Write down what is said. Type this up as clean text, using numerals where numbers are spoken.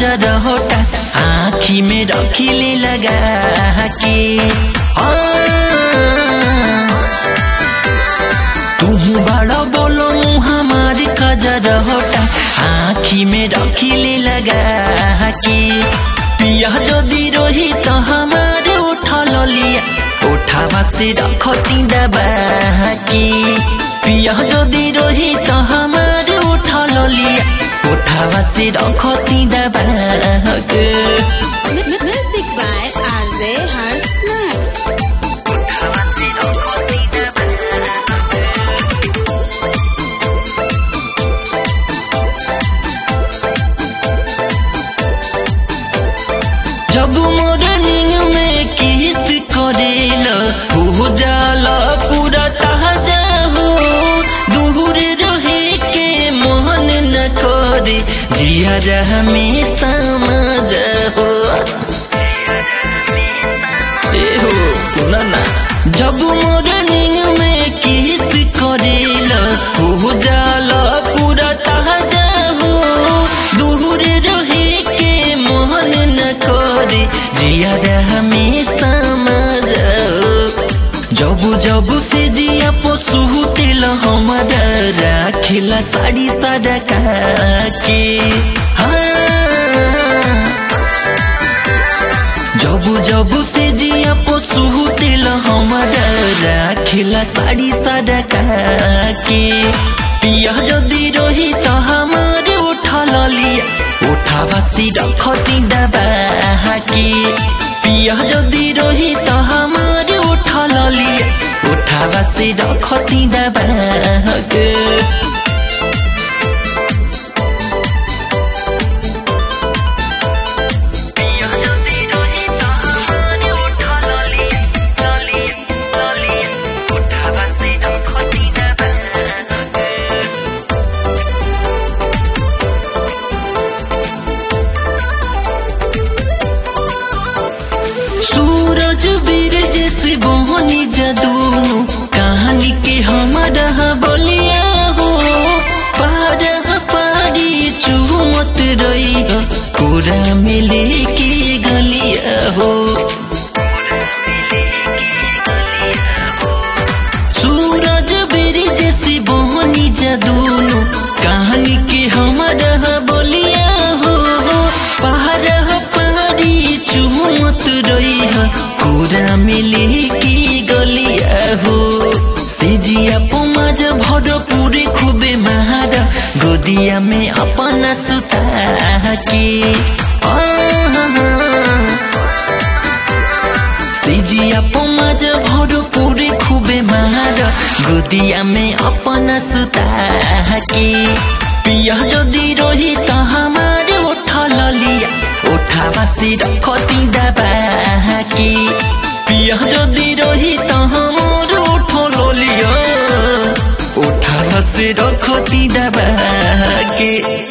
कजर होटा आँखी में रखिले लगा के तुहू बड़ा बोलो हमारी कजर होटा आँखी में रखिले लगा के पिया जदि रही तो हमारे उठल लिया उठावा से रखती दबा के पिया जदि रही तो हमारे उठल लिया उठावा से रखती दबा के Music by RJ Harsh Max. उठावा से रखती दबा जब मोरनिंग में किस करेला हो जाला पूरा ताजा हो दूर रहे के मन न करे जिया में समझ हो ए हो सुना ना जब मोरनिंग में किस करेला हो जाला पूरा ताजा हो दूर रहे के मन न करे जिया में समझ जब जब से जिया पशु तेल हमारा राखिला साड़ी साड़ा के जब जब से जिया पशु तेल हमारा राखिला साड़ी साड़ा के पिया जदि रही तो हमारे उठल लिया उठावा से रखती दबा के पिया जदि रही तो हमारे उठल लिया उठावा से रखती दबा के सूरज वीर जैसे बहनी जदूनु कहानी के हमारा बोलिया हो पारा पारी चुमत रही हो कोरा में लेके गलिया हो सूरज वीर जैसे बहनी जदूनु कहानी के हमारा बोलिया हो पारा पारी चुमत रही हो कोरा में लेके गलिया हो सिजिया पमाज भर पूरे खूबे महारा गोदिया में अपना सुता के सिजिया पमाज भर पूरे खूबे महारा गोदिया में अपना सुता के पिया जदि रही तो हमारे उठल लिया उठावा से रखती दबा के पिया जदि रही तो हमारे उठल लिया उठावा से रखती दबा के।